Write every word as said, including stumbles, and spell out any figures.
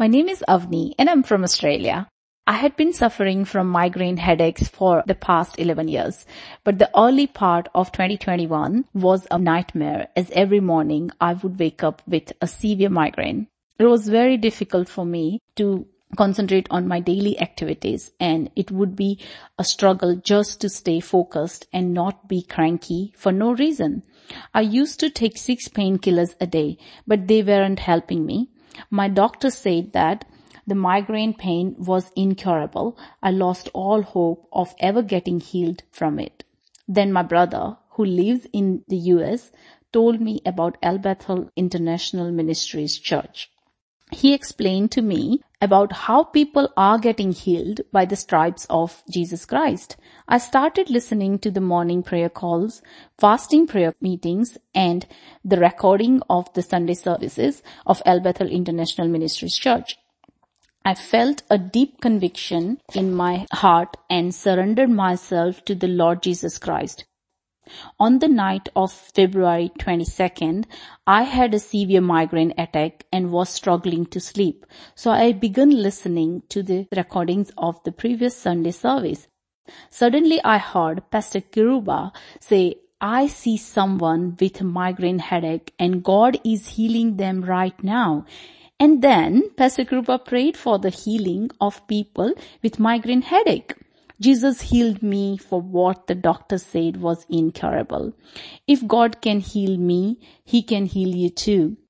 My name is Avni and I'm from Australia. I had been suffering from migraine headaches for the past eleven years, but the early part of twenty twenty-one was a nightmare as every morning I would wake up with a severe migraine. It was very difficult for me to concentrate on my daily activities, and it would be a struggle just to stay focused and not be cranky for no reason. I used to take six painkillers a day, but they weren't helping me. My doctor said that the migraine pain was incurable. I lost all hope of ever getting healed from it. Then my brother, who lives in the U S, told me about El Bethel International Ministries Church. He explained to me about how people are getting healed by the stripes of Jesus Christ. I started listening to the morning prayer calls, fasting prayer meetings, and the recording of the Sunday services of El Bethel International Ministries Church. I felt a deep conviction in my heart and surrendered myself to the Lord Jesus Christ. On the night of February twenty-second, I had a severe migraine attack and was struggling to sleep. So I began listening to the recordings of the previous Sunday service. Suddenly I heard Pastor Kiruba say, "I see someone with a migraine headache and God is healing them right now." And then Pastor Kiruba prayed for the healing of people with migraine headache. Jesus healed me for what the doctor said was incurable. If God can heal me, He can heal you too.